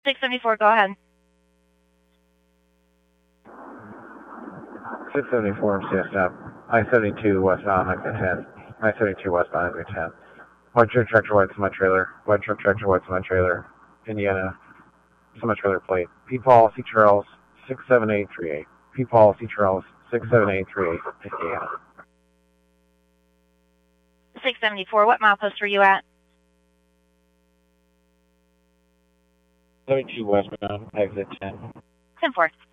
674, go ahead. 674 CSF. I-72 westbound, exit 10. I-72 westbound, exit 10. White truck tractor white semi-trailer. White truck tractor white semi-trailer. Indiana semi-trailer plate. P-Paul, C. Charles, 67838. P-Paul, C. Charles, 67838, Indiana. 674, what milepost were you at? 72 westbound, exit 10. 10-4.